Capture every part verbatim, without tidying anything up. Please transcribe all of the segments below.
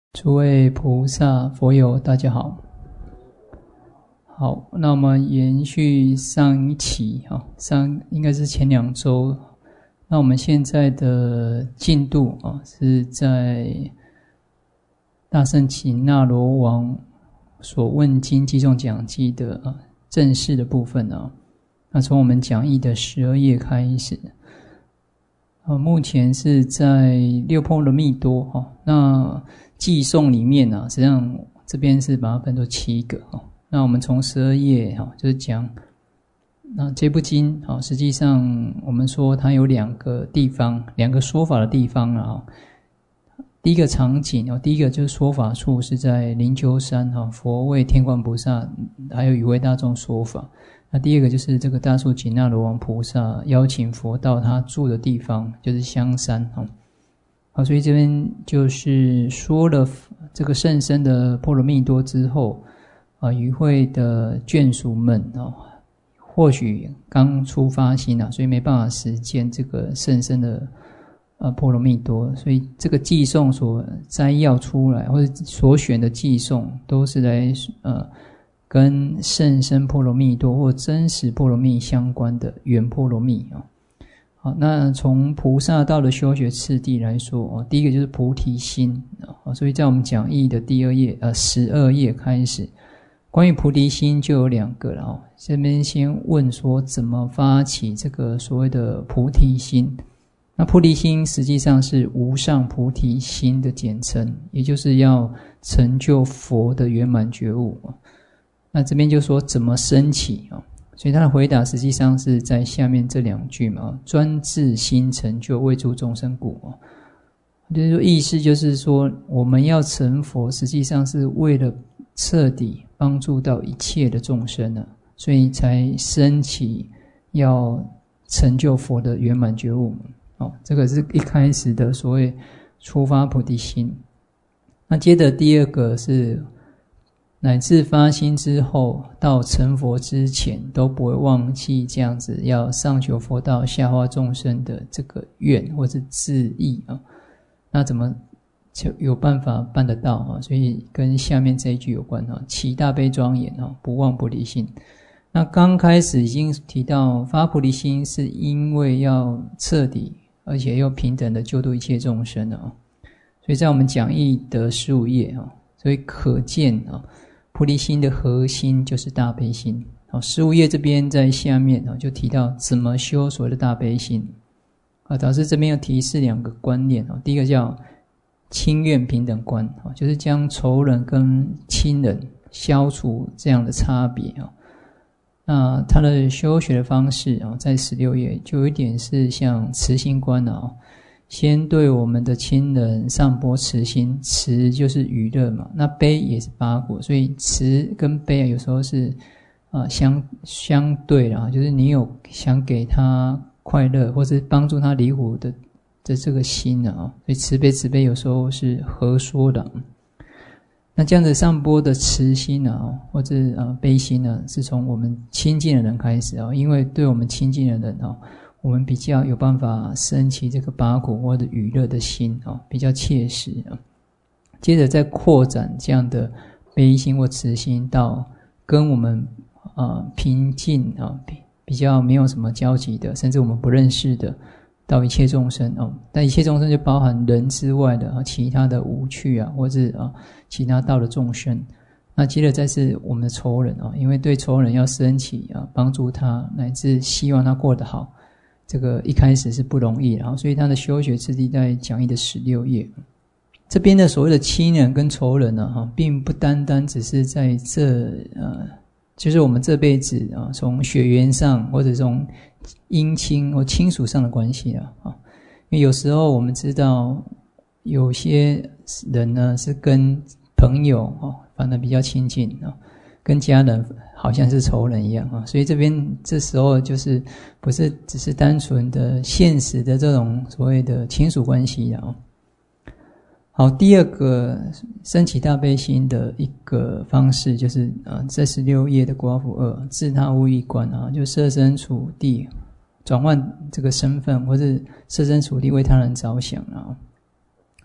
诸位菩萨、佛友，大家好。好，那我们延续上一期啊，上应该是前两周。那我们现在的进度啊，是在大圣祇那罗王所问经记诵讲记的啊正式的部分啊。那从我们讲义的十二页开始。呃，目前是在六波罗蜜多哈、哦，那记诵里面呢、啊，实际上这边是把它分作七个哈、哦。那我们从十二页哈、哦，就是讲那这部经啊、哦，实际上我们说它有两个地方，两个说法的地方啊、哦。第一个场景哦，第一个就是说法处是在灵鹫山哈、哦，佛为天观菩萨还有与会大众说法。那第二个就是这个大树祇那罗王菩萨邀请佛到他住的地方，就是香山哈。好，所以这边就是说了这个甚深的波罗蜜多之后，啊，与会的眷属们啊，或许刚出发心啊，所以没办法实践这个甚深的呃波罗蜜多，所以这个记诵所摘要出来或者所选的记诵，都是来呃。跟甚深波罗蜜多或真实波罗蜜相关的圆波罗蜜啊。好，那从菩萨道的修学次第来说，第一个就是菩提心啊，所以在我们讲义的第二页呃十二页开始，关于菩提心就有两个了哦。这边先问说怎么发起这个所谓的菩提心？那菩提心实际上是无上菩提心的简称，也就是要成就佛的圆满觉悟。那这边就说怎么升起啊？所以他的回答实际上是在下面这两句嘛，专自心成就为诸众生故啊。就是说意思就是说，我们要成佛，实际上是为了彻底帮助到一切的众生啊，所以才升起要成就佛的圆满觉悟。哦，这个是一开始的所谓出发菩提心。那接着第二个是。乃至发心之后到成佛之前都不会忘记这样子要上求佛道下化众生的这个愿或是志意啊，那怎么就有办法办得到啊？所以跟下面这一句有关啊，起大悲庄严啊，不忘菩提心。那刚开始已经提到发菩提心是因为要彻底而且又平等的救度一切众生啊，所以在我们讲义的十五页啊，所以可见啊。菩提心的核心就是大悲心。好，十五页这边在下面就提到怎么修所谓的大悲心。啊，导师这边要提示两个观念。第一个叫亲怨平等观，就是将仇人跟亲人消除这样的差别。那他的修学的方式在十六页就有一点是像慈心观啊。先对我们的亲人上播慈心，慈就是娱乐嘛，那悲也是八果，所以慈跟悲啊有时候是啊、呃、相相对啦，就是你有想给他快乐或是帮助他离苦的的这个心啊，所以慈悲慈悲有时候是合说的。那这样子上播的慈心啊，或者啊悲心呢，是从我们亲近的人开始啊，因为对我们亲近的人啊。我们比较有办法升起这个八果或者娱乐的心啊，比较切实啊。接着再扩展这样的悲心或慈心到跟我们啊平静啊比比较没有什么交集的，甚至我们不认识的，到一切众生啊。但一切众生就包含人之外的啊其他的无趣啊，或是啊其他道的众生。那接着再是我们的仇人啊，因为对仇人要升起啊帮助他，乃至希望他过得好。这个一开始是不容易，然后所以他的修学次第在讲义的十六页。这边的所谓的亲人跟仇人呢，哈，并不单单只是在这呃，就是我们这辈子啊，从血缘上或者从姻亲或亲属上的关系啊，啊，因为有时候我们知道有些人呢是跟朋友啊，反而比较亲近啊。跟家人好像是仇人一样啊，所以这边这时候就是不是只是单纯的现实的这种所谓的亲属关系啊。好，第二个升起大悲心的一个方式就是啊，在十六页的寡妇二自他无异观啊，就设身处地转换这个身份，或是设身处地为他人着想啊。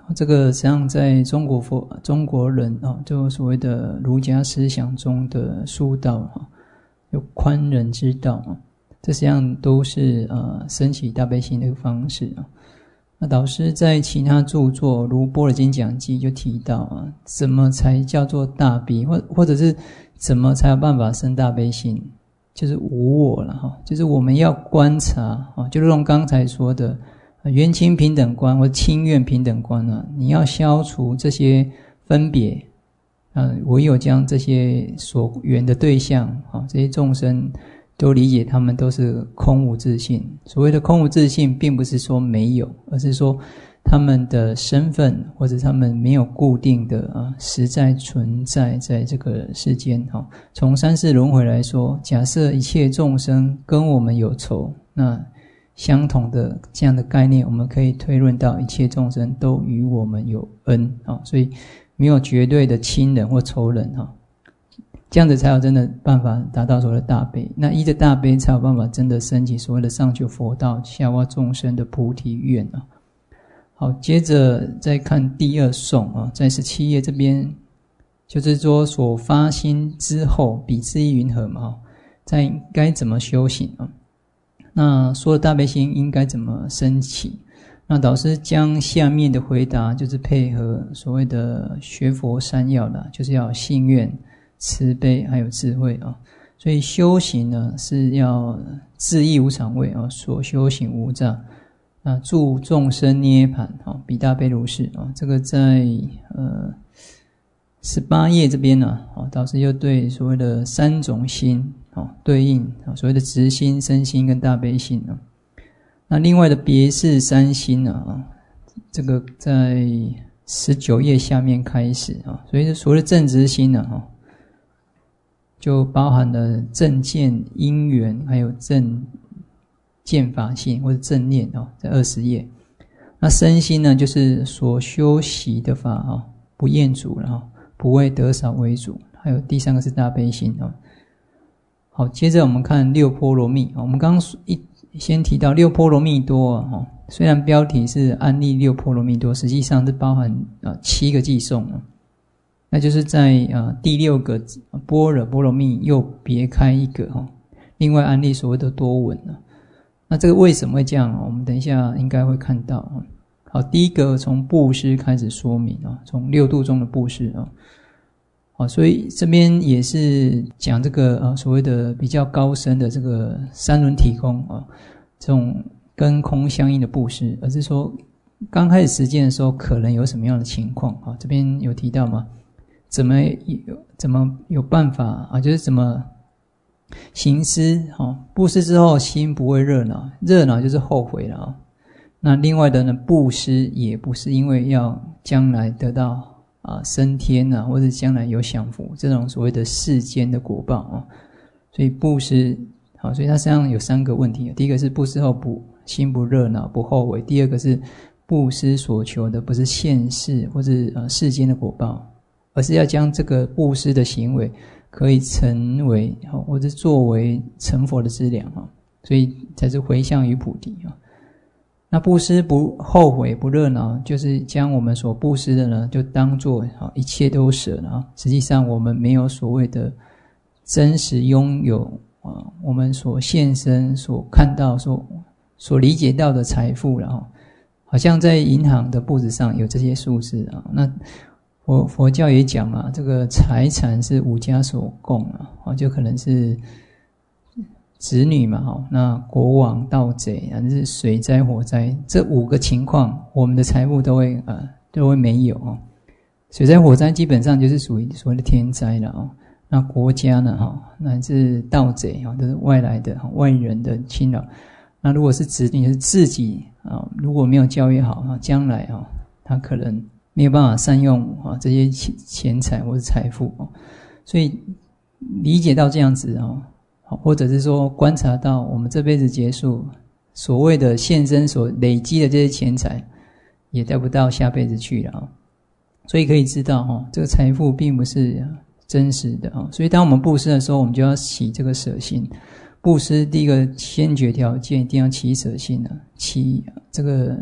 这个实际上在中国佛中国人啊，就所谓的儒家思想中的疏导啊，有宽仁之道啊，这实际上都是呃升起大悲心的一个方式啊。那导师在其他著作如《般若经讲记》就提到啊，怎么才叫做大悲，或或者是怎么才有办法生大悲心，就是无我了哈，就是我们要观察啊，就如同刚才说的。缘亲平等观或亲愿平等观啊，你要消除这些分别，呃，唯有将这些所缘的对象啊，这些众生都理解他们都是空无自性。所谓的空无自性，并不是说没有，而是说他们的身份或者他们没有固定的啊实在存在在这个世间哈。从三世轮回来说，假设一切众生跟我们有仇，那相同的这样的概念，我们可以推论到一切众生都与我们有恩啊，所以没有绝对的亲人或仇人啊，这样子才有真的办法达到所谓的大悲。那依着大悲，才有办法真的升起所谓的上求佛道、下化众生的菩提愿啊。好，接着再看第二颂啊，在十七页这边，就是说所发心之后，彼之意云何嘛？在该怎么修行啊？那说了大悲心应该怎么升起？那导师将下面的回答就是配合所谓的学佛三要啦，就是要有信愿、慈悲还有智慧啊。所以修行呢是要自意无常位啊，所修行无障啊，助众生涅槃啊，彼大悲如是啊。这个在呃十八页这边呢、啊，导师又对所谓的三种心。哦，对应啊，所谓的直心、身心跟大悲心啊。那另外的别事三心啊，这个在十九页下面开始啊。所以所谓的正直心啊，哈，就包含了正见、因缘，还有正见法性或者正念啊，在二十页。那身心呢，就是所修习的法啊，不厌足了哈，不为得少为主。还有第三个是大悲心啊。好，接着我们看六波罗蜜。我们刚刚一先提到六波罗蜜多啊，虽然标题是安利六波罗蜜多，实际上是包含啊七个偈颂啊，那就是在啊第六个般若波罗蜜又别开一个哈，另外安利所谓的多闻啊。那这个为什么会这样？我们等一下应该会看到啊。好，第一个从布施开始说明啊，从六度中的布施啊。好，所以这边也是讲这个呃所谓的比较高深的这个三轮体空啊，这种跟空相应的布施，而是说刚开始实践的时候可能有什么样的情况啊？这边有提到吗？怎么有怎么有办法啊？就是怎么行施啊？布施之后心不会热恼，热恼就是后悔了啊。那另外的呢，布施也不是因为要将来得到。啊，升天啊，或者将来有享福，这种所谓的世间的果报啊，所以布施，好，所以它实际上有三个问题。第一个是布施后不心不热恼不后悔；第二个是布施所求的不是现世或是呃世间的果报，而是要将这个布施的行为可以成为或者作为成佛的资粮啊，所以才是回向于菩提啊。那布施不后悔不热恼，就是将我们所布施的呢，就当作一切都舍了。实际上我们没有所谓的真实拥有啊，我们所现身、所看到、所所理解到的财富了。好像在银行的簿子上有这些数字啊。那佛佛教也讲嘛，这个财产是五家所共啊，就可能是。子女嘛，那国王、盗贼，还是水灾、火灾，这五个情况，我们的财富都会呃都会没有哦。水灾、火灾基本上就是属于所谓的天灾了哦。那国家呢，哈，那是盗贼哈，都是外来的外人的侵扰。那如果是子女，是自己啊，如果没有教育好啊，将来啊，他可能没有办法善用啊这些钱钱财或者财富哦。所以理解到这样子哦。或者是说观察到我们这辈子结束所谓的现身所累积的这些钱财也带不到下辈子去了，所以可以知道这个财富并不是真实的。所以当我们布施的时候，我们就要起这个舍心。布施第一个先决条件一定要起舍心，起这个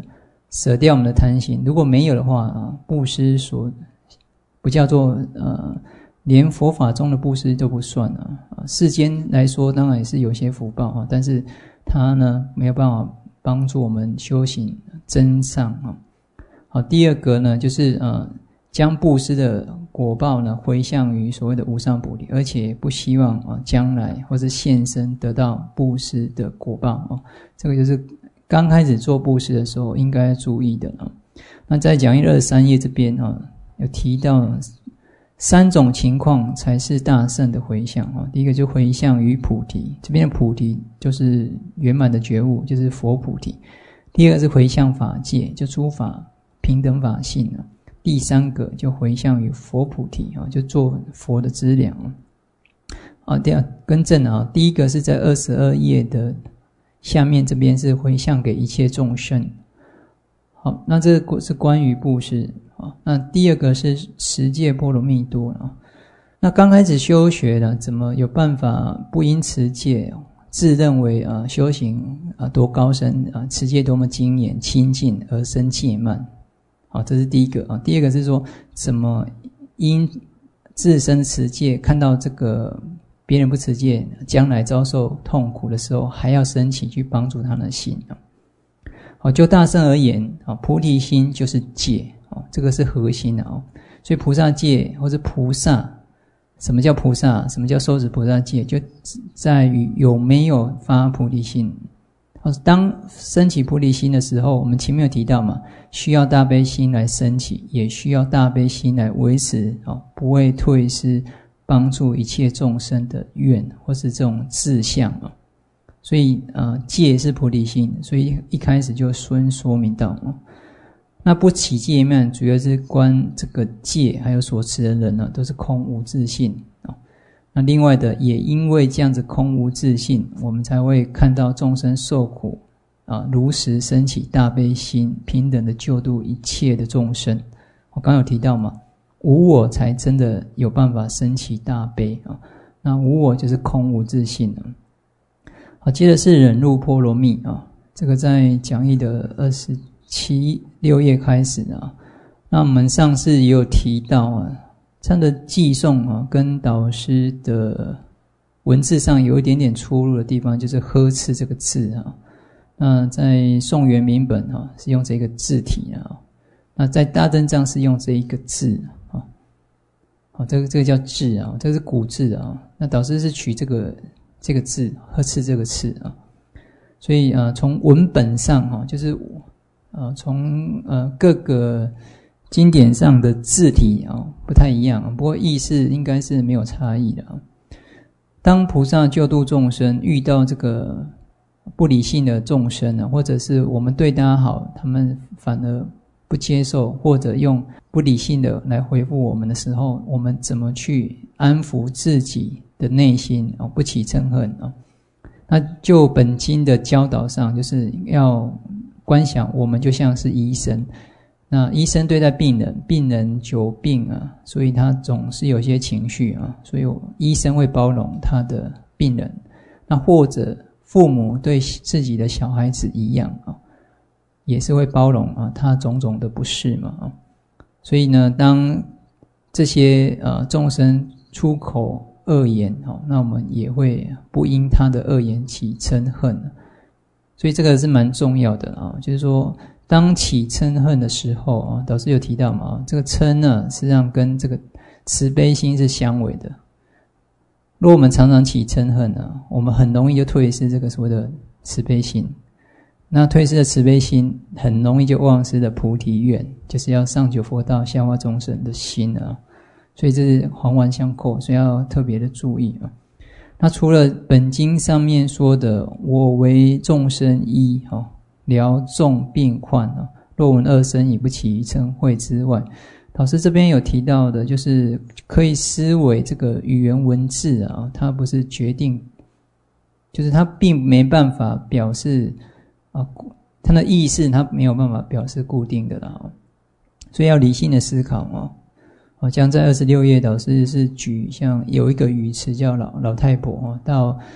舍掉我们的贪心。如果没有的话啊，布施所不叫做呃，连佛法中的布施都不算啊。世间来说当然也是有些福报啊，但是它呢没有办法帮助我们修行增上啊。好，第二个呢就是呃，将布施的果报呢回向于所谓的无上菩提，而且不希望啊将来或是现身得到布施的果报啊。这个就是刚开始做布施的时候应该注意的啊。那在讲义二十三页这边啊，有提到三种情况才是大乘的回向啊。第一个就回向于菩提，这边的菩提就是圆满的觉悟，就是佛菩提。第二个是回向法界，就诸法平等法性啊。第三个就回向于佛菩提啊，就做佛的资粮啊。第二更正啊，第一个是在二十二页的下面，这边是回向给一切众生。好，那这个是关于布施啊。那第二个是十界波罗蜜多啊。那刚开始修学呢，怎么有办法不因持戒自认为啊修行啊多高深啊，持戒多么精严清净而生戒慢？好，这是第一个啊。第二个是说，怎么因自身持戒，看到这个别人不持戒，将来遭受痛苦的时候，还要升起去帮助他的心啊。好，就大乘而言啊，菩提心就是戒啊，这个是核心的啊。所以菩萨戒或者菩萨，什么叫菩萨？什么叫受持菩萨戒？就在于有没有发菩提心。当升起菩提心的时候，我们前面有提到嘛，需要大悲心来升起，也需要大悲心来维持啊，不会退失帮助一切众生的愿或是这种志向啊。所以呃，戒是菩提心，所以一开始就先说明到啊。那不起戒慢，主要是观这个戒还有所持的人呢，都是空无自性啊。那另外的，也因为这样子空无自性，我们才会看到众生受苦啊，如实升起大悲心，平等的救度一切的众生。我刚刚有提到嘛，无我才真的有办法升起大悲啊。那无我就是空无自性啊。好，接着是忍辱波罗蜜啊，这个在讲义的二十七六页开始啊。那我们上次也有提到啊。这样的寄诵啊，跟导师的文字上有一点点出入的地方，就是呵斥这个字啊。那在宋元明本啊是用这个字体啊，那在大正藏是用这一个字啊。好，这个这个叫字啊，这个是古字啊。那导师是取这个这个字呵斥这个字啊。所以啊，从文本上啊，就是呃从呃各个经典上的字体啊不太一样，不过意思应该是没有差异的啊。当菩萨救度众生，遇到这个不理性的众生啊，或者是我们对他好，他们反而不接受，或者用不理性的来回复我们的时候，我们怎么去安抚自己的内心啊，不起嗔恨啊？那就本经的教导上，就是要观想我们就像是医生。那医生对待病人，病人久病啊，所以他总是有些情绪啊，所以医生会包容他的病人。那或者父母对自己的小孩子一样啊，也是会包容啊他种种的不适嘛啊。所以呢，当这些呃众生出口恶言哦，那我们也会不因他的恶言起嗔恨。所以这个是蛮重要的啊，就是说。当起嗔恨的时候啊，导师有提到嘛，这个嗔呢，实际上跟这个慈悲心是相违的。如果我们常常起嗔恨呢，我们很容易就退失这个所谓的慈悲心。那退失的慈悲心，很容易就忘失了菩提愿，就是要上求佛道、下化众生的心啊。所以这是环环相扣，所以要特别的注意啊。那除了本经上面说的“我为众生医”哈。疗众病患啊，若闻恶声已不起嗔恚之外，导师这边有提到的，就是可以思维这个语言文字啊，它不是决定，就是它并没办法表示啊，它的意思它没有办法表示固定的啦，所以要理性的思考啊。好像在二十六页，导师是举像有一个语词叫老老太婆啊，到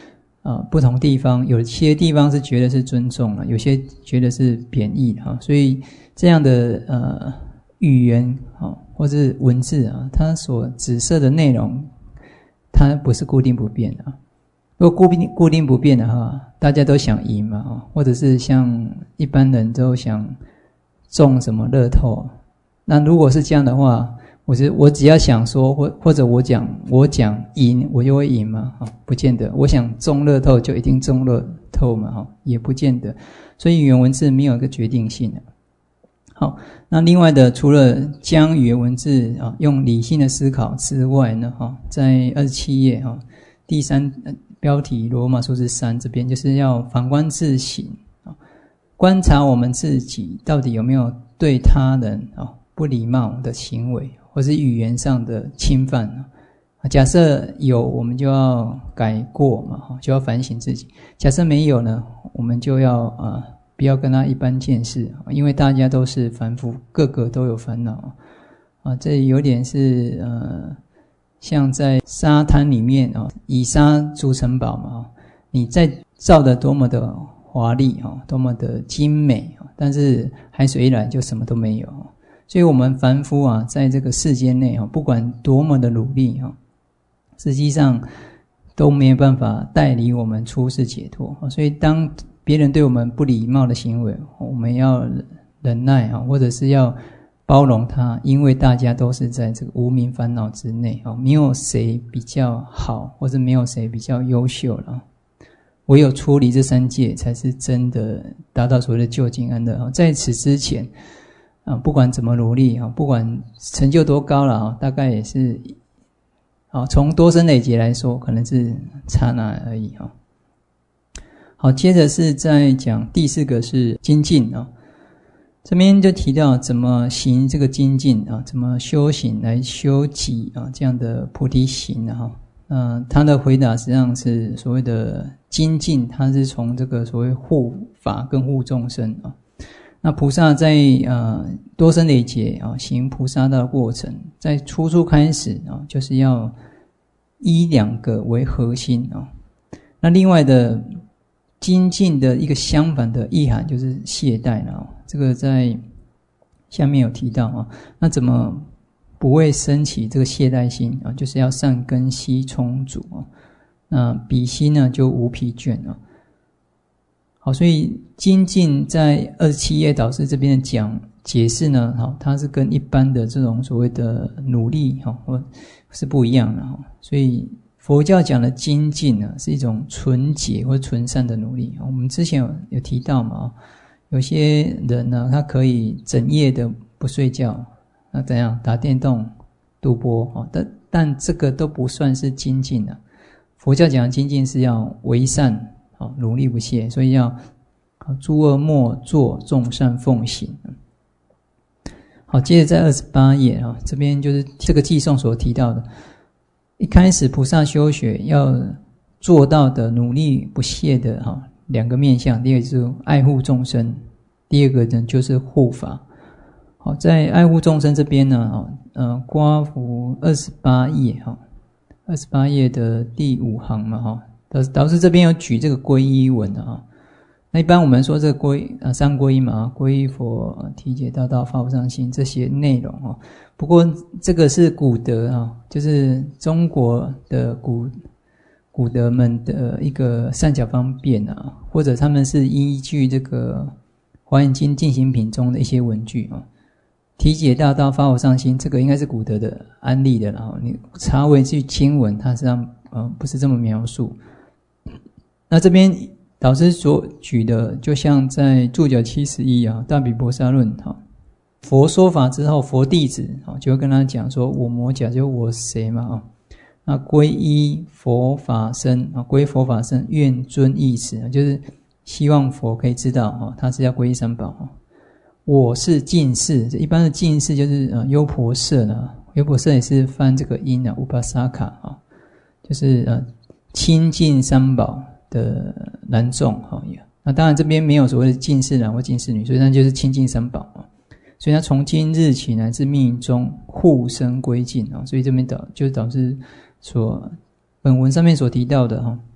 啊、呃、不同地方，有些地方是觉得是尊重了，有些觉得是贬义哈、啊，所以这样的呃语言啊或是文字啊，它所指涉的内容，它不是固定不变的啊。如果固定固定不变的话，大家都想赢嘛啊，或者是像一般人都想中什么乐透，那如果是这样的话，我是我只要想说，或或者我讲我讲赢，我就会赢嘛？哈，不见得。我想中乐透就一定中乐透嘛？哈，也不见得。所以语言文字没有一个决定性的。好，那另外的，除了将语言文字啊用理性的思考之外呢，哈，在二十七页哈第三标题罗马数字三这边，就是要反观自省啊，观察我们自己到底有没有对他人啊不礼貌的行为，或是语言上的侵犯啊。假设有，我们就要改过嘛，就要反省自己；假设没有呢，我们就要啊不要跟他一般见识，因为大家都是凡夫，个个都有烦恼啊。这有点是呃。像在沙滩里面啊，以沙筑城堡嘛，你再造的多么的华丽啊，多么的精美，但是海水一来就什么都没有。所以我们凡夫啊，在这个世间内啊，不管多么的努力啊，实际上都没有办法带领我们出世解脱。所以当别人对我们不礼貌的行为，我们要忍耐啊，或者是要包容他，因为大家都是在这个无明烦恼之内，没有谁比较好，或者没有谁比较优秀了。唯有出离这三界，才是真的达到所谓的究竟安乐。在此之前，不管怎么努力，不管成就多高了，大概也是从多生累劫来说，可能是刹那而已。好，接着是在讲第四个是精进啊。这边就提到怎么行这个精进啊，怎么修行来修己啊，这样的菩提行啊。那他的回答实际上是所谓的精进，它是从这个所谓护法跟护众生啊。那菩萨在呃多生累劫啊行菩萨道的过程，在初初开始啊，就是要依两个为核心啊。那另外的精进的一个相反的意涵就是懈怠了，这个在下面有提到啊。那怎么不会升起这个懈怠心啊？就是要善根悉充足啊。那彼心呢就无疲倦啊。好，所以精进在二十七页导师这边的讲解释呢，好，它是跟一般的这种所谓的努力哈，是不一样的哈。所以佛教讲的精进呢，是一种纯洁或纯善的努力。我们之前有有提到嘛，有些人呢，他可以整夜的不睡觉，那怎样打电动、赌博，但但这个都不算是精进啊。佛教讲的精进是要为善，努力不懈，所以要诸恶莫作，众善奉行。好，接着在二十八页啊，这边就是这个偈颂所提到的。一开始菩萨修学要做到的努力不懈的哈两个面向，第一个就是爱护众生，第二个呢就是护法。好，在爱护众生这边呢，呃，刮幅二十八页哈，二十八页的第五行嘛哈，导导师这边有举这个皈依文的哈。那一般我们说这个皈啊三皈依嘛，皈依佛、体解大道、发无上心这些内容哈。不过这个是古德啊，就是中国的古古德们的一个善巧方便啊，或者他们是依据这个华严经进行品中的一些文句啊，体解大道、发无上心，这个应该是古德的安利的，然后你查回去经文，它实际上呃不是这么描述。那这边导师所举的，就像在注脚七十一啊，大毗婆沙论哈。佛说法之后，佛弟子就会跟他讲说，我摩甲就我谁嘛，那皈依佛法僧，皈依佛法僧，愿遵意持，就是希望佛可以知道他是要皈依三宝。我是近士，一般的近士就是优婆塞呢，优婆塞也是翻这个音啊，乌巴萨卡啊，就是呃亲近三宝的男众哈。那当然这边没有所谓的近士男或近士女，所以那就是亲近三宝啊。所以他从今日起乃至命中护生归尽啊，所以这边导就是导致所本文上面所提到的哈，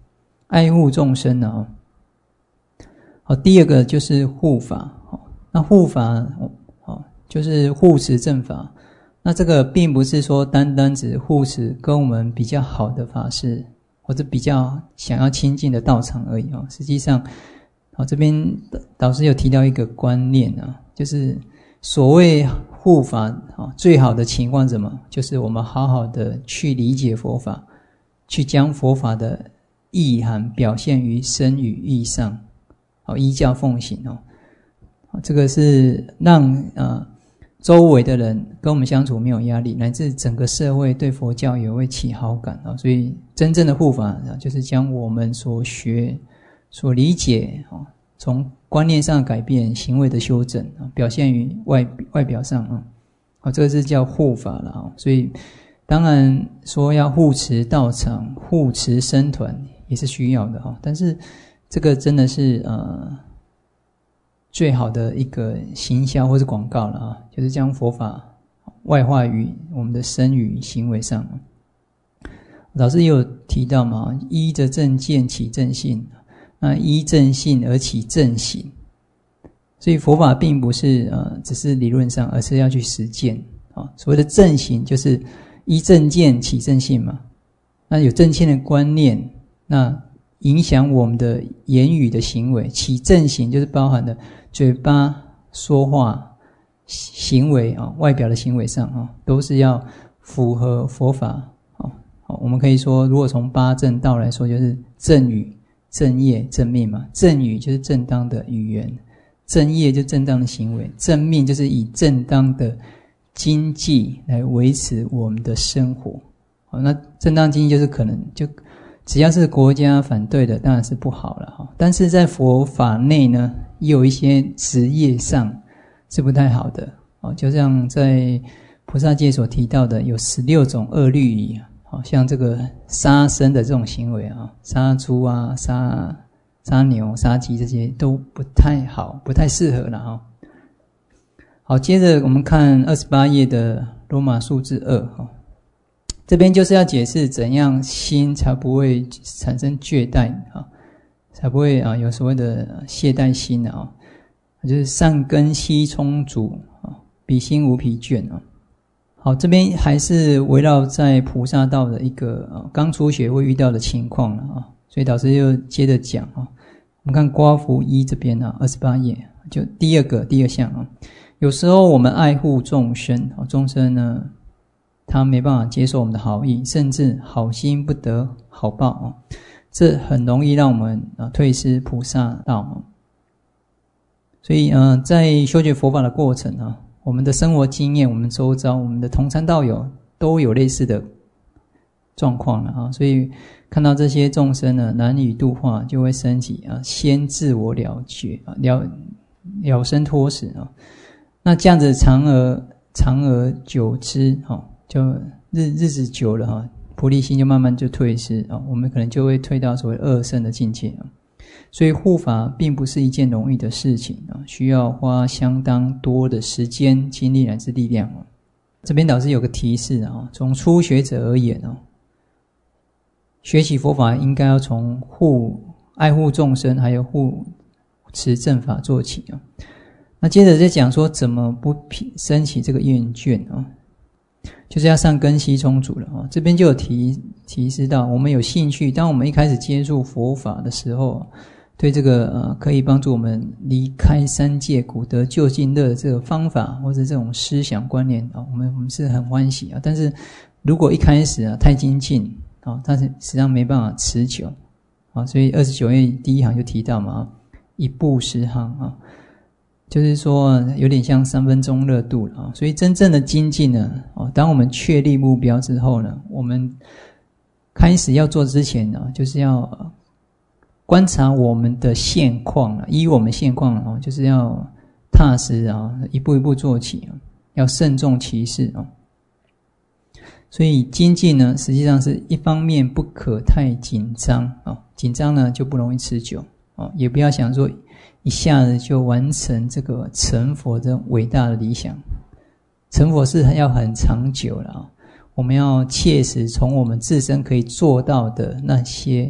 爱护众生啊。好，第二个就是护法。那护法就是护持正法。那这个并不是说单单只护持跟我们比较好的法师，或者比较想要亲近的道场而已。实际上这边导师有提到一个观念啊，就是所谓护法最好的情况是什么？就是我们好好的去理解佛法，去将佛法的意涵表现于身语意上，依教奉行。这个是让呃周围的人跟我们相处没有压力，乃至整个社会对佛教也会起好感。所以真正的护法就是将我们所学所理解从观念上改变，行为的修正表现于外外表上啊，这个是叫护法了。所以当然说要护持道场、护持僧团也是需要的，但是这个真的是呃最好的一个行销或是广告了啊，就是将佛法外化于我们的身语行为上。老师也有提到嘛，依着正见起正信，那依正信而起正行。所以佛法并不是呃只是理论上，而是要去实践啊。所谓的正行就是依正见起正信嘛。那有正确的观念，那影响我们的言语的行为，起正行就是包含了嘴巴说话行为啊，外表的行为上啊，都是要符合佛法啊。我们可以说，如果从八正道来说，就是正语、正业、正命嘛。正语就是正当的语言，正业就是正当的行为，正命就是以正当的经济来维持我们的生活。那正当经济就是可能就只要是国家反对的，当然是不好了。但是在佛法内呢，也有一些职业上是不太好的。就像在菩萨戒所提到的，有十六种恶律仪，像这个杀生的这种行为啊，杀猪啊、杀杀牛、杀鸡，这些都不太好，不太适合了哈。好，接着我们看二十八页的罗马数字二哈。这边就是要解释怎样心才不会产生倦怠啊，才不会啊有所谓的懈怠心啊，就是善根悉充足啊，彼心无疲倦啊。好，这边还是围绕在菩萨道的一个啊刚初学会遇到的情况了啊，所以导师又接着讲啊。我们看刮符一这边啊，二十八页就第二个第二项啊，有时候我们爱护众生啊，众生呢，他没办法接受我们的好意，甚至好心不得好报啊，这很容易让我们啊退失菩萨道啊。所以呃，在修学佛法的过程啊，我们的生活经验，我们周遭，我们的同参道友都有类似的状况了啊。所以看到这些众生呢难以度化，就会升起啊先自我了结啊了了生脱死啊。那这样子长而长而久之啊。就日日子久了哈，菩提心就慢慢就退失啊，我们可能就会退到所谓二圣的境界啊。所以护法并不是一件容易的事情啊，需要花相当多的时间、精力乃至力量啊。这边导师有个提示啊，从初学者而言啊，学习佛法应该要从护爱护众生，还有护持正法做起啊。那接着再讲说怎么不生起这个厌倦啊。就是要善根悉充足了啊！这边就有提提示到，我们有兴趣，当我们一开始接触佛法的时候，对这个呃可以帮助我们离开三界苦得究竟乐的这个方法或者这种思想观念啊，我们我们是很欢喜啊。但是如果一开始啊太精进啊，但是实际上没办法持久啊，所以二十九页第一行就提到嘛，一步十行啊。就是说有点像三分钟热度了啊，所以真正的精进呢，当我们确立目标之后呢，我们开始要做之前呢，就是要观察我们的现况，依我们现况啊，就是要踏实啊，一步一步做起，要慎重其事啊。所以精进呢，实际上是一方面不可太紧张啊，紧张呢就不容易持久啊，也不要想说一下子就完成这个成佛的伟大的理想。成佛是要很长久了啊，我们要切实从我们自身可以做到的那些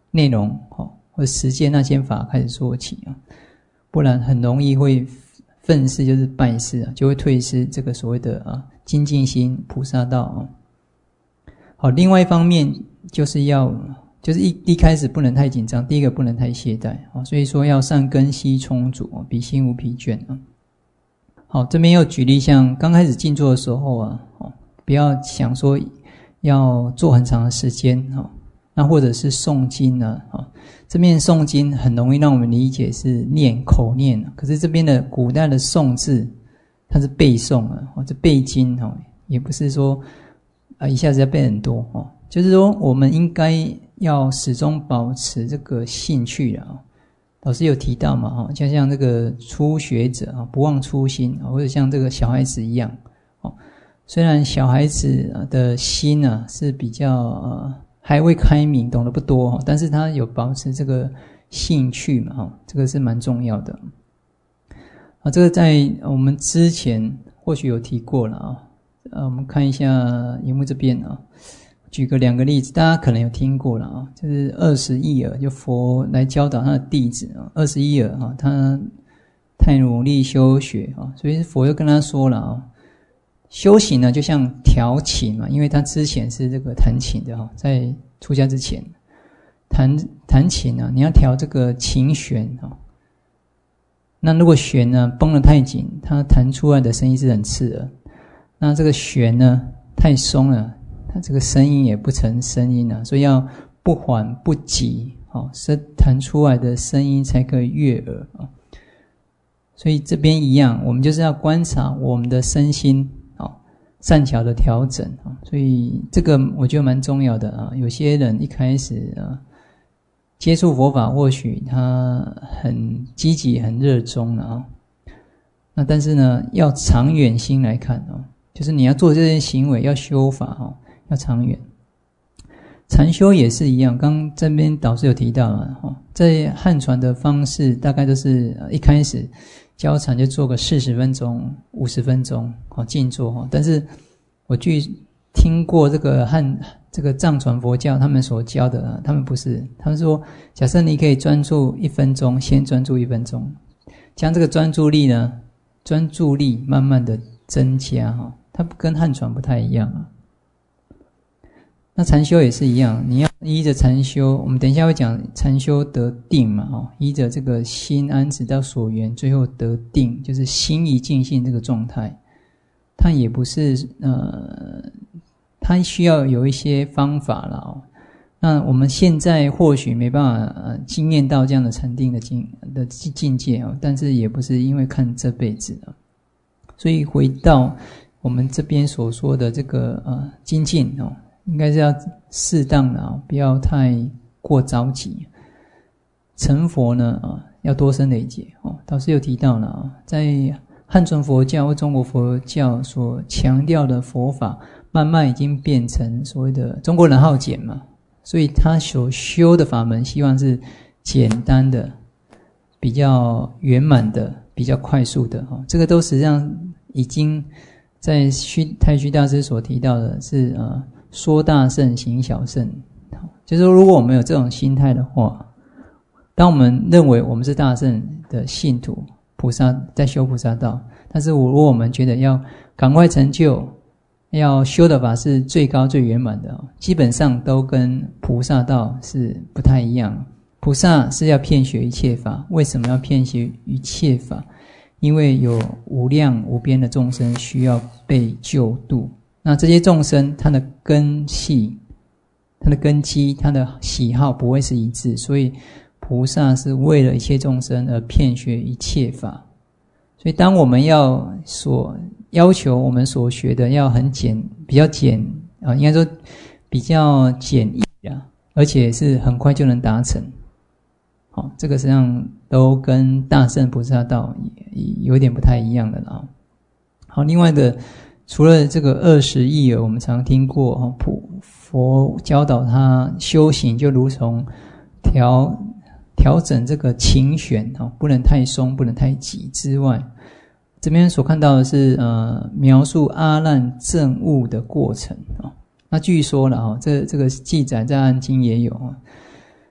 内容哦，或实践那些法开始做起啊，不然很容易会愤世就是败世啊，就会退失这个所谓的啊精进心菩萨道啊。好，另外一方面就是要就是一一开始不能太紧张，第一个不能太懈怠啊，所以说要善根悉充足，彼心无疲倦啊。好，这边又举例，像刚开始静坐的时候啊，哦，不要想说要做很长的时间哈，那或者是诵经呢，啊，这边诵经很容易让我们理解是念口念，可是这边的古代的诵字，它是背诵啊，或者背经哈，也不是说啊一下子要背很多哦，就是说我们应该要始终保持这个兴趣啊。老师有提到嘛，哈，像像这个初学者啊，不忘初心，或者像这个小孩子一样，哦，虽然小孩子的心呢是比较呃还未开明，懂得不多，但是他有保持这个兴趣嘛，哈，这个是蛮重要的。啊，这个在我们之前或许有提过了啊，呃，我们看一下荧幕这边啊。举个两个例子，大家可能有听过了啊，就是二十一耳，就佛来教导他的弟子啊，二十一耳啊，他太努力修学啊，所以佛又跟他说了啊，修行呢就像调琴嘛，因为他之前是这个弹琴的哈，在出家之前弹弹琴啊，你要调这个琴弦啊，那如果弦呢绷得太紧，它弹出来的声音是很刺耳；那这个弦呢太松了。它这个声音也不成声音啊，所以要不缓不急，哦，声弹出来的声音才可以悦耳啊。所以这边一样，我们就是要观察我们的身心，哦，善巧的调整啊。所以这个我觉得蛮重要的啊。有些人一开始啊接触佛法，或许他很积极、很热衷了啊。那但是呢，要长远心来看哦，就是你要做这些行为，要修法哦。要长远，禅修也是一样。刚这边导师有提到了，在汉传的方式，大概都是一开始教禅就做个四十分钟、五十分钟，静坐。但是我据听过这个汉这个藏传佛教他们所教的，他们不是，他们说，假设你可以专注一分钟，先专注一分钟，将这个专注力呢，专注力慢慢的增加哈，它跟汉传不太一样啊。那禅修也是一样，你要依着禅修，我们等一下会讲禅修得定嘛，哦，依着这个心安止到所缘，最后得定，就是心一尽性这个状态。它也不是呃，它需要有一些方法啦哦。那我们现在或许没办法呃经验到这样的禅定的境的境界哦，但是也不是因为看这辈子的，所以回到我们这边所说的这个呃精进哦。应该是要适当的啊，不要太过着急。成佛呢啊，要多生累劫哦。导师有提到了啊，在汉传佛教或中国佛教所强调的佛法，慢慢已经变成所谓的中国人好简嘛，所以他所修的法门，希望是简单的、比较圆满的、比较快速的哈。这个都实际上已经在虚太虚大师所提到的是呃。说大乘行小乘，就是说如果我们有这种心态的话，当我们认为我们是大乘的信徒菩萨在修菩萨道，但是如果我们觉得要赶快成就，要修的法是最高最圆满的，基本上都跟菩萨道是不太一样。菩萨是要遍学一切法，为什么要遍学一切法？因为有无量无边的众生需要被救度，那这些众生他的根系、他的根基、他的喜好不会是一致，所以菩萨是为了一切众生而遍学一切法。所以当我们要所要求我们所学的要很简，比较简啊，应该说比较简易啊，而且是很快就能达成。好，这个实际上都跟大乘菩萨道也有点不太一样的了。好，另外的。除了这个二十一耳，我们常听过普佛教导他修行就如同调调整这个琴弦，不能太松，不能太急之外，这边所看到的是呃描述阿难证悟的过程。那据说了这这个记载在《阿难经》也有，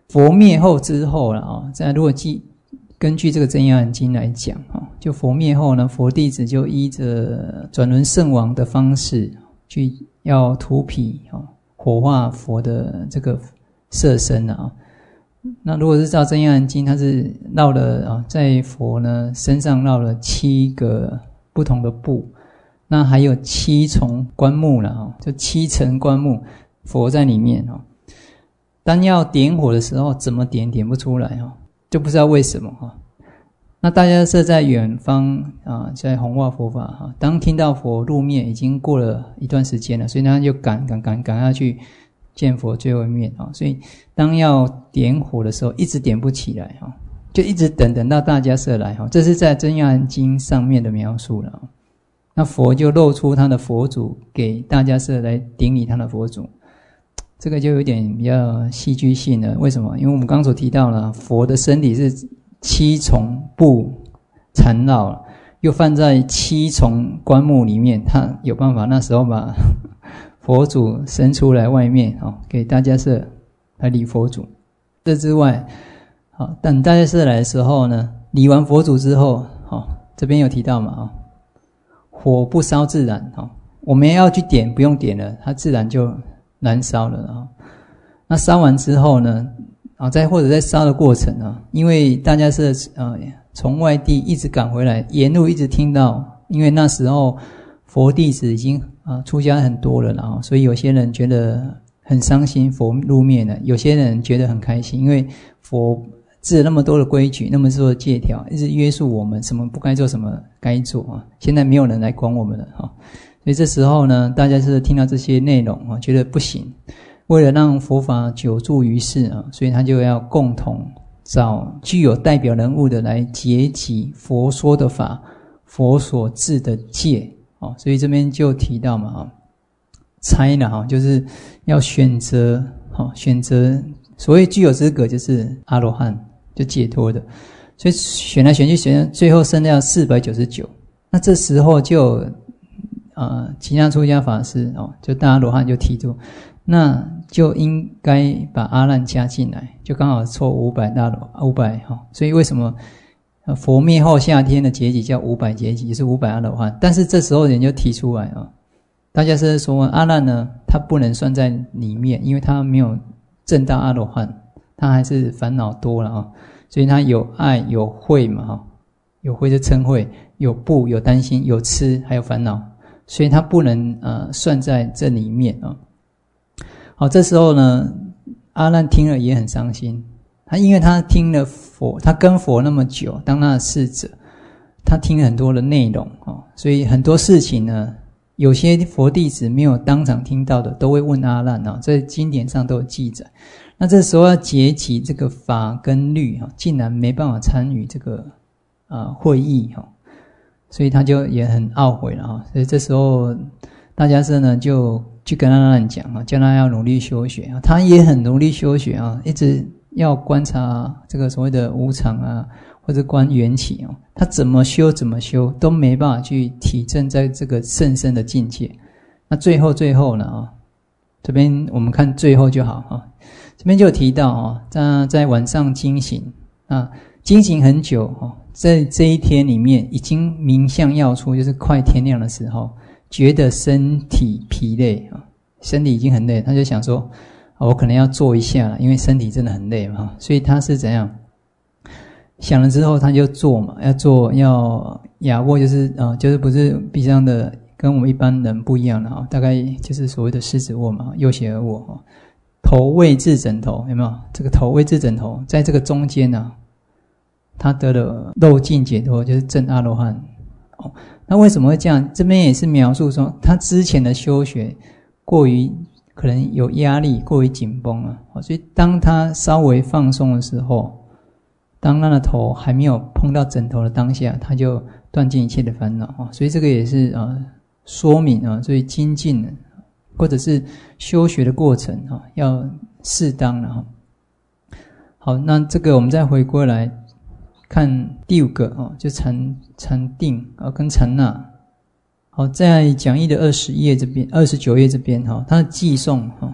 佛灭后之后了啊，在如果记根据这个《真言经》来讲啊，就佛灭后呢，佛弟子就依着转轮圣王的方式去要荼毗啊，火化佛的这个色身啊。那如果是照《真言经》，它是绕了啊，在佛呢身上绕了七个不同的部，那还有七重棺木了啊，就七层棺木，佛在里面啊。当要点火的时候，怎么点点不出来啊，就不知道为什么啊。那大家是在远方啊，在弘化佛法啊，当听到佛入灭，已经过了一段时间了，所以他就赶赶赶赶要去见佛最后一面啊。所以当要点火的时候，一直点不起来啊，就一直等等到大家舍来哈。这是在《真言经》上面的描述了。那佛就露出他的佛祖给大家舍来顶礼他的佛祖。这个就有点比较戏剧性了。为什么？因为我们刚所提到了，佛的身体是七重布缠绕，又放在七重棺木里面，他有办法那时候把佛祖伸出来外面，给大家舍来礼佛祖。这之外，等大家舍来的时候呢，礼完佛祖之后，这边有提到嘛，火不烧自燃，我们要去点不用点了，它自然就燃烧了啊。那烧完之后呢，啊，在或者在烧的过程啊，因为大家是呃从外地一直赶回来，沿路一直听到，因为那时候佛弟子已经啊出家很多了啊，所以有些人觉得很伤心，佛入灭了；有些人觉得很开心，因为佛制了那么多的规矩，那么多的戒条，一直约束我们什么不该做，什么该做啊。现在没有人来管我们了啊。所以这时候呢，大家是听到这些内容啊，觉得不行，为了让佛法久住于世啊，所以他就要共同找具有代表人物的来结集佛说的法，佛所制的戒啊。所以这边就提到嘛啊，猜了哈，就是要选择哈，选择所谓具有资格就是阿罗汉，就解脱的。所以选来选去选，最后剩下四百九十九。那这时候就呃，其他出家法师哦，就大阿罗汉就提出，那就应该把阿难加进来，就刚好凑五百大罗五百哈。所以为什么佛灭后夏天的结集叫五百结集，也是五百阿罗汉？但是这时候人就提出来啊，大家是说阿难呢，他不能算在里面，因为他没有证到阿罗汉，他还是烦恼多了啊，所以他有爱有慧嘛哈，有慧就嗔恚，有怖有担心，有痴还有烦恼。所以他不能呃算在这里面啊。好，这时候呢，阿难听了也很伤心。他因为他听了佛，他跟佛那么久，当他的侍者，他听了很多的内容啊，所以很多事情呢，有些佛弟子没有当场听到的，都会问阿难啊，在经典上都有记载。那这时候要结集这个法跟律啊，竟然没办法参与这个啊会议哈。所以他就也很懊悔了哈，所以这时候大家是呢就去跟阿难讲啊，叫他要努力修学啊，他也很努力修学啊，一直要观察这个所谓的无常啊，或者观缘起啊，他怎么修怎么修都没办法去体证在这个甚深的境界。那最后最后呢啊，这边我们看最后就好啊，这边就有提到啊，在在晚上惊醒啊，惊醒很久啊。在这一天里面已经明相要出，就是快天亮的时候，觉得身体疲累啊，身体已经很累，他就想说、哦、我可能要坐一下了，因为身体真的很累嘛，所以他是怎样想了之后他就坐嘛，要坐要仰卧，就是啊，就是不是闭上的，跟我们一般人不一样的啊，大概就是所谓的狮子卧嘛，右斜而卧啊，头位置枕头，有没有？这个头位置枕头在这个中间啊，他得了漏尽解脱，就是证阿罗汉。哦，那为什么会这样？这边也是描述说，他之前的修学过于可能有压力，过于紧绷了。哦，所以当他稍微放松的时候，当他的头还没有碰到枕头的当下，他就断尽一切的烦恼。哦，所以这个也是啊，说明啊，所以精进或者是修学的过程啊，要适当了哈。好，那这个我们再回过来。看第五个哦，就禅禅定啊，跟禅那。好，在讲义的二十页这边，二十九页这边哈，它的偈颂哈，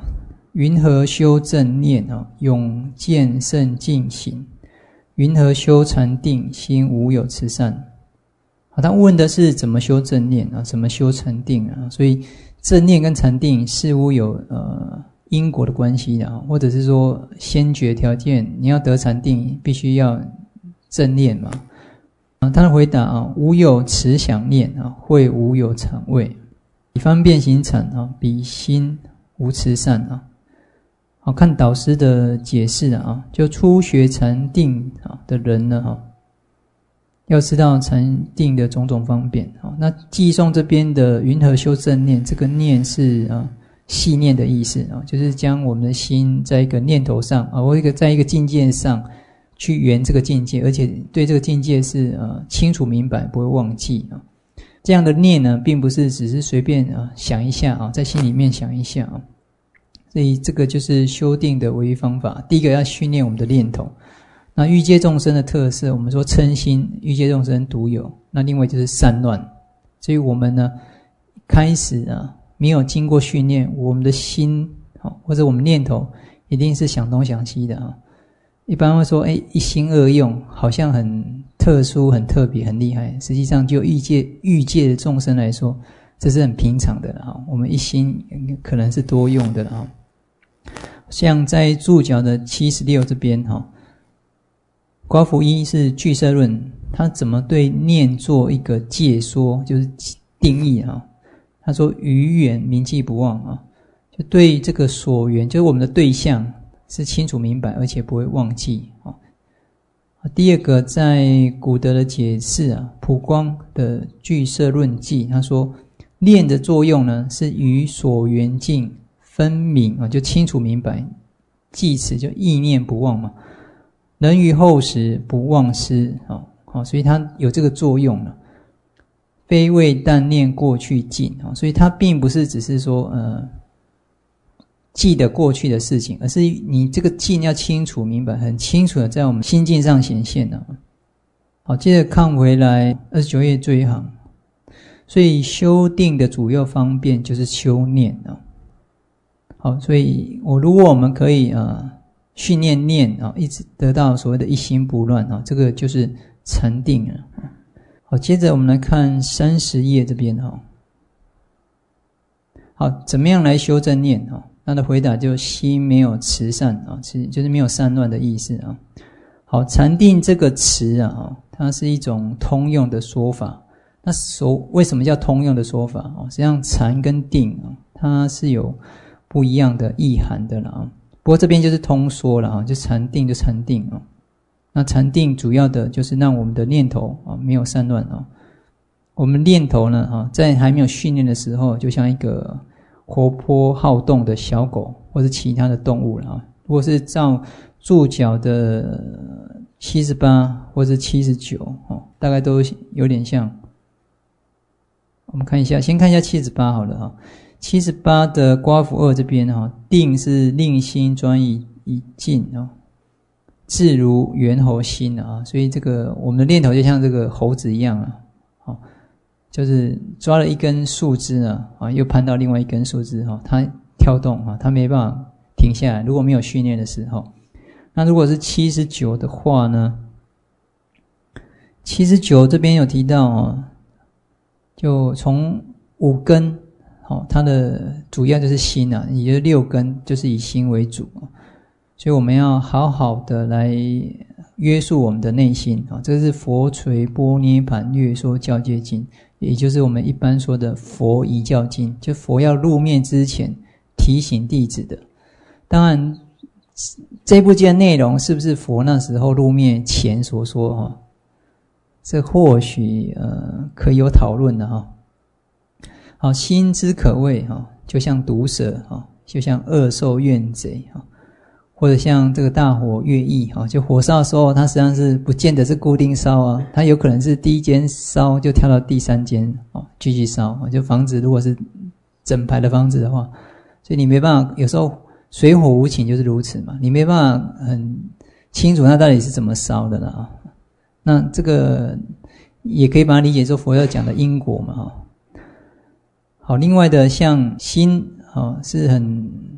云何修正念啊？永见胜净行。云何修禅定？心无有慈善。好，他问的是怎么修正念啊？怎么修禅定啊？所以正念跟禅定似乎有呃因果的关系的啊，或者是说先决条件，你要得禅定，必须要正念嘛。啊，他的回答啊，无有慈想念啊，会无有禅味。以方便行禅啊，彼心无慈善啊。好，看导师的解释啊，就初学禅定啊的人呢哈，要知道禅定的种种方便。好，那寄诵这边的云何修正念，这个念是啊细念的意思啊，就是将我们的心在一个念头上啊，或一个在一个境界上去圆这个境界，而且对这个境界是呃清楚明白，不会忘记啊。这样的念呢，并不是只是随便啊想一下啊，在心里面想一下啊。所以这个就是修定的唯一方法。第一个要训练我们的念头。那欲界众生的特色，我们说嗔心，欲界众生独有。那另外就是散乱。所以我们呢，开始啊，没有经过训练，我们的心或者我们念头一定是想东想西的啊。一般会说，哎，一心二用，好像很特殊、很特别、很厉害。实际上，就欲界欲界的众生来说，这是很平常的啊。我们一心可能是多用的啊。像在注脚的七十六这边哈，寡妇一是俱舍论，他怎么对念做一个界说，就是定义啊？他说于缘铭记不忘啊，就对这个所缘，就是我们的对象是清楚明白，而且不会忘记啊。第二个，在古德的解释啊，普光的俱舍论记，他说念的作用呢，是与所缘境分明啊，就清楚明白，记此就意念不忘嘛，能于后时不忘失啊，好，所以它有这个作用了。非为但念过去境啊，所以它并不是只是说呃记得过去的事情，而是你这个境要清楚明白，很清楚的在我们心境上显现的。好，接着看回来二十九页最后一行，所以修定的主要方便就是修念啊。好，所以我如果我们可以呃训练念啊，一直得到所谓的一心不乱啊，这个就是禅定了。好，接着我们来看三十页这边哈。好，怎么样来修正念啊？他的回答就心没有慈善啊，是就是没有散乱的意思啊。好，禅定这个词啊，它是一种通用的说法。那所为什么叫通用的说法啊？实际上禅跟定啊，它是有不一样的意涵的了啊。不过这边就是通说了啊，就禅定就禅定啊。那禅定主要的就是让我们的念头啊没有散乱啊。我们念头呢啊，在还没有训练的时候，就像一个活泼好动的小狗或是其他的动物了啊。如果是照注脚的七十八或是七十九哦，大概都有点像。我们看一下，先看一下七十八好了哈。七十八的寡妇二这边哈，定是令心专一以静啊，自如猿猴心啊，所以这个我们的念头就像这个猴子一样啊，好，就是抓了一根树枝呢啊，又攀到另外一根树枝哈，它跳动啊，它没办法停下来。如果没有训练的时候，那如果是七十九的话呢，七十九这边有提到啊，就从五根，好，它的主要就是心啊，也就是六根就是以心为主，所以我们要好好的来约束我们的内心啊。这是佛垂波涅盘略说教戒经，也就是我们一般说的佛遗教经，就佛要入灭之前提醒弟子的。当然这部经的内容是不是佛那时候入灭前所说哈？这或许呃可以有讨论的哈。好，心之可畏哈，就像毒蛇哈，就像恶兽怨贼哈，或者像这个大火越溢哈，就火烧的时候，它实际上是不见得是固定烧啊，它有可能是第一间烧就跳到第三间哦，继续烧。就房子如果是整排的房子的话，所以你没办法，有时候水火无情就是如此嘛，你没办法很清楚它到底是怎么烧的了啊。那这个也可以把它理解作佛教讲的因果嘛哈。好，另外的像心啊是很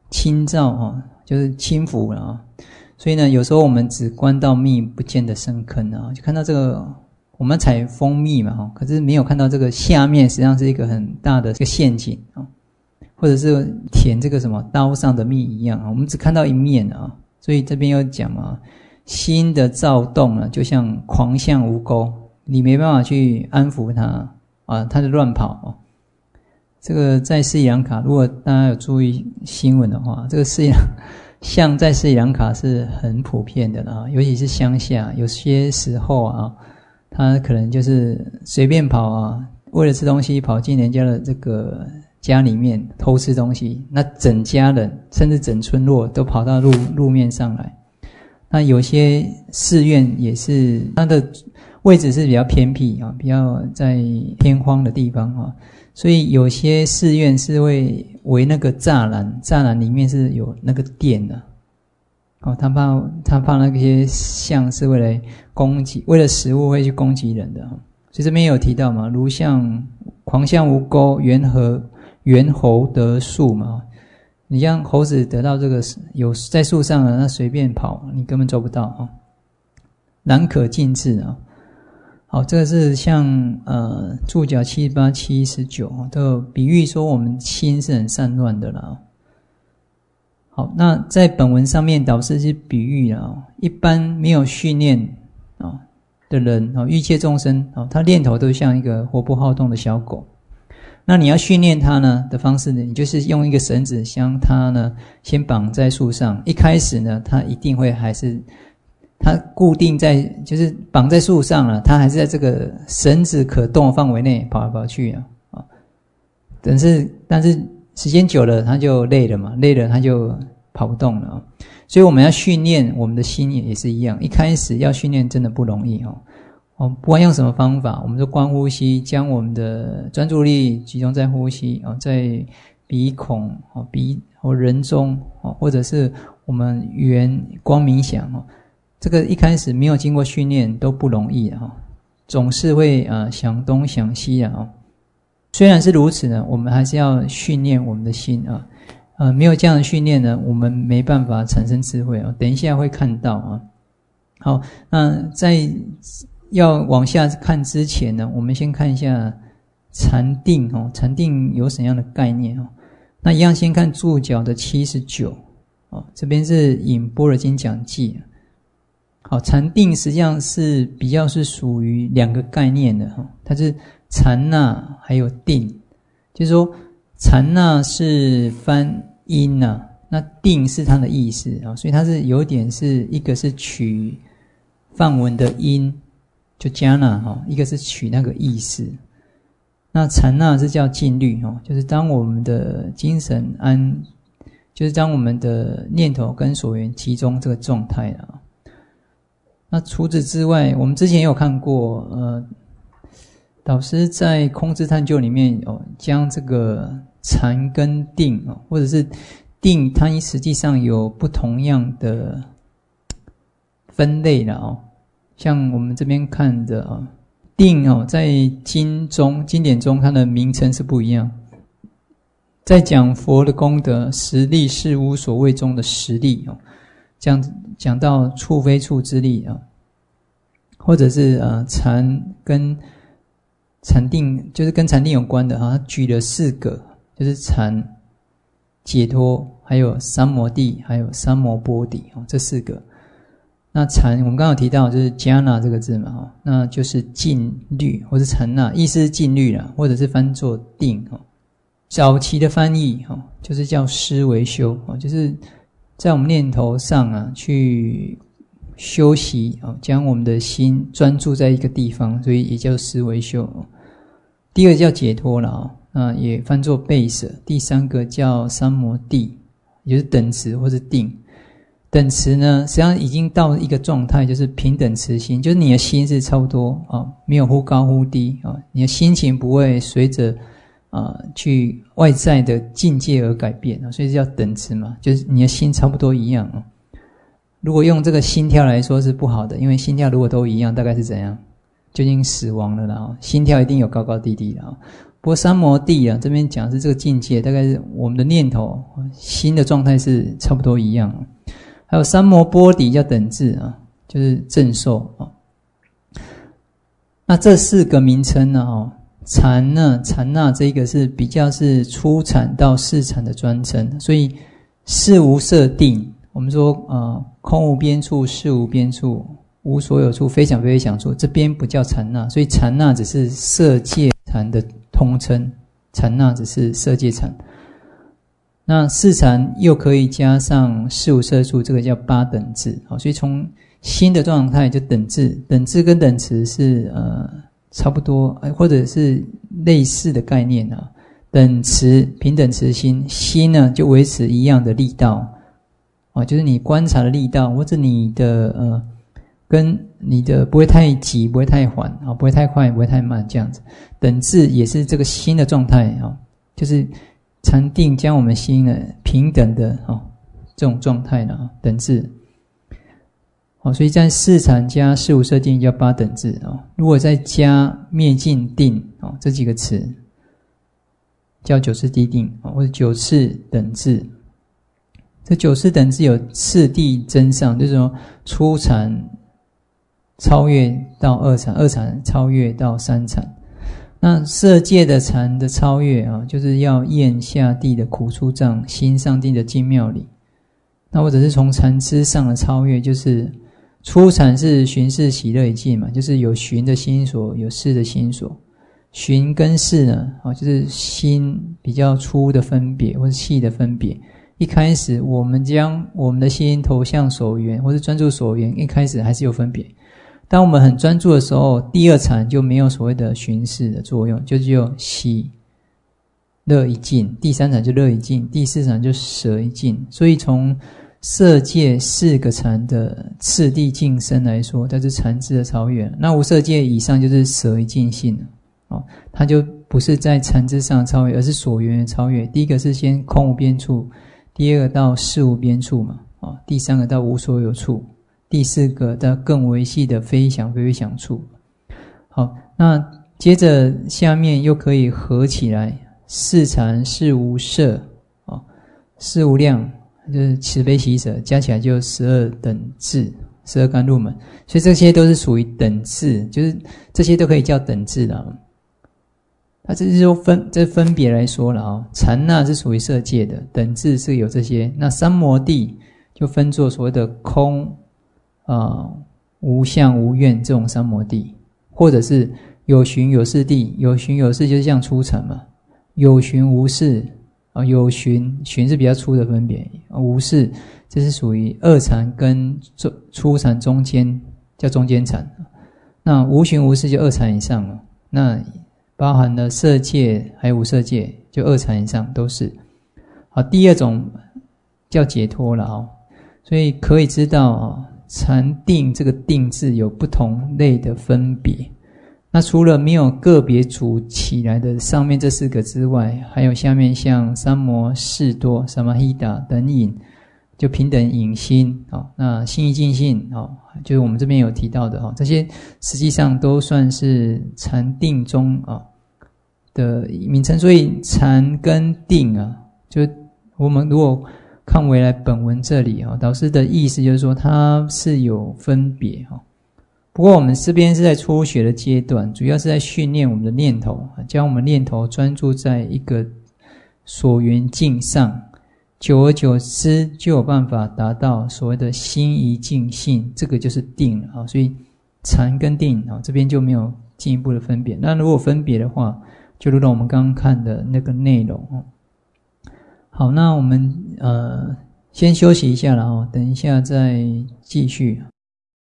清照啊，就是轻浮了啊。所以呢，有时候我们只观到蜜，不见得生坑啊，就看到这个我们采蜂蜜嘛，可是没有看到这个下面实际上是一个很大的这个陷阱啊，或者是舔这个什么刀上的蜜一样啊，我们只看到一面啊。所以这边有讲嘛，心的躁动呢，就像狂象无钩，你没办法去安抚它啊，它就乱跑啊。这个在斯里兰卡，如果大家有注意新闻的话，这个斯里兰象在斯里兰卡是很普遍的啊，尤其是乡下，有些时候啊，他可能就是随便跑啊，为了吃东西跑进人家的这个家里面偷吃东西，那整家人甚至整村落都跑到路路面上来。那有些寺院也是，它的位置是比较偏僻啊，比较在偏荒的地方啊，所以有些寺院是会围那个栅栏，栅栏里面是有那个电的。哦，他怕他怕那些象是为了攻击，为了食物会去攻击人的。所以这边有提到嘛，如象狂象无钩，猿猴猿猴得树嘛。你像猴子得到这个有在树上了，那随便跑，你根本做不到啊。难可尽致啊。好，这个是像呃注脚七十八、七十九都有比喻说我们心是很散乱的啦。好，那在本文上面导师是比喻了，一般没有训练啊的人啊，欲界众生啊，他念头都像一个活泼好动的小狗。那你要训练它呢的方式呢，你就是用一个绳子将它呢先绑在树上。一开始呢，它一定会还是它固定在，就是绑在树上了，它还是在这个绳子可动的范围内跑来跑去啊。啊，但是但是时间久了，它就累了嘛，累了它就跑不动了啊。所以我们要训练我们的心也是一样，一开始要训练真的不容易哦。哦，不管用什么方法，我们就观呼吸，将我们的专注力集中在呼吸啊，在鼻孔啊、鼻或人中啊，或者是我们圆光冥想啊，这个一开始没有经过训练都不容易啊，总是会啊想东想西啊。虽然是如此呢，我们还是要训练我们的心啊，呃，没有这样的训练呢，我们没办法产生智慧啊。等一下会看到啊。好，那在要往下看之前呢，我们先看一下禅定哦，禅定有什么样的概念哦？那一样先看注脚的七十九哦，这边是引般若经讲记。好，禅定实际上是比较是属于两个概念的哈，它是禅那还有定，就是说禅那是翻音呐、啊，那定是它的意思啊，所以它是有点是一个是取梵文的音。就加那哈，一个是取那个意思，那禅那是叫静虑哈，就是当我们的精神安，就是当我们的念头跟所缘集中这个状态啊。那除此之外，我们之前也有看过，呃，导师在空智探究里面哦，将这个禅跟定啊，或者是定，它实际上有不同样的分类了哦。像我们这边看的啊，定哦，在经中经典中，它的名称是不一样。在讲佛的功德，实力是无所谓中的实力哦，这样讲到处非处之力啊，或者是呃禅跟禅定，就是跟禅定有关的啊，他举了四个，就是禅、解脱，还有三摩地，还有三摩波底哦，这四个。那禅，我们刚刚有提到就是迦那这个字嘛，那就是静虑或是禅那，意思是静虑啦，或者是翻作定。早期的翻译就是叫思维修，就是在我们念头上啊去休息，将我们的心专注在一个地方，所以也叫思维修。第二个叫解脱了，那也翻作备舍。第三个叫三摩地，也就是等持或是定。等持呢，实际上已经到一个状态，就是平等持心，就是你的心是差不多啊，没有忽高忽低啊，你的心情不会随着啊去外在的境界而改变啊，所以叫等持嘛，就是你的心差不多一样啊。如果用这个心跳来说是不好的，因为心跳如果都一样，大概是怎样？就已经死亡了啦。心跳一定有高高低低的啊， 不过三摩地啊，这边讲的是这个境界，大概是我们的念头、心的状态是差不多一样。还有三摩波底叫等至啊，就是正受啊。那这四个名称呢，哦，禅呢，禅那这个是比较是初禅到四禅的专称，所以事无色定，我们说呃空无边处，事无边处，无所有处，非想非非想处，这边不叫禅那，所以禅那只是色界禅的通称，禅那只是色界禅。那四禅又可以加上事无色处，这个叫八等至。好，所以从心的状态就等至，等至跟等持是呃差不多，或者是类似的概念啊。等持平等持心，心呢就维持一样的力道啊，就是你观察的力道，或者你的呃跟你的不会太急，不会太缓啊，不会太快，不会太慢，这样子。等至也是这个心的状态啊，就是禅定将我们心呢平等的啊这种状态呢等至。好，所以在四禅加事无色定叫八等至啊。如果再加灭尽定啊这几个词，叫九次第定啊，或者九次等至。这九次等至有次第增上，就是说初禅超越到二禅，二禅超越到三禅。那色界的禅的超越啊，就是要厌下地的苦处障，心上定的精妙理。那或者是从禅知上的超越，就是初禅是寻事喜乐一境嘛，就是有寻的心所，有事的心所。寻跟事呢，啊，就是心比较粗的分别，或者细的分别。一开始我们将我们的心投向所缘，或是专注所缘，一开始还是有分别。当我们很专注的时候，第二禅就没有所谓的寻事的作用，就只有喜乐一境，第三禅就乐一境，第四禅就舍一境。所以从色界四个禅的次第晋升来说，它是禅知的超越。那无色界以上就是舍一境性哦，它就不是在禅知上超越，而是所缘的超越。第一个是先空无边处，第二个到事无边处嘛，哦，第三个到无所有处，第四个到更维系的非想非非想处。好，那接着下面又可以合起来，四禅事无色，哦，事无量，就是慈悲喜舍，加起来就十二等至，十二甘露门。所以这些都是属于等至，就是这些都可以叫等至的。它这是说分这分别来说了啊，禅那是属于色界的，等至是有这些。那三摩地就分作所谓的空啊、呃、无相无愿这种三摩地，或者是有寻有事地，有寻有事就是像初禅嘛，有寻无事啊，有寻寻是比较粗的分别，无事这是属于二禅跟初禅中间，叫中间禅。那无寻无事就二禅以上了，那包含了色界还有无色界，就二禅以上都是。好，第二种叫解脱了哦，所以可以知道啊，禅定这个定字有不同类的分别。那除了没有个别组起来的上面这四个之外，还有下面像三摩、四多、萨玛希达等引，就平等引心啊，那心一净性啊，就是我们这边有提到的啊，这些实际上都算是禅定中啊的名称。所以禅跟定啊，就我们如果看回来本文这里啊，导师的意思就是说它是有分别啊。不过我们这边是在初学的阶段，主要是在训练我们的念头，将我们念头专注在一个所缘境上。久而久之就有办法达到所谓的心一净性，这个就是定了啊。所以禅跟定啊这边就没有进一步的分别。那如果分别的话，就如同我们刚刚看的那个内容。好，那我们呃先休息一下了哦，等一下再继续。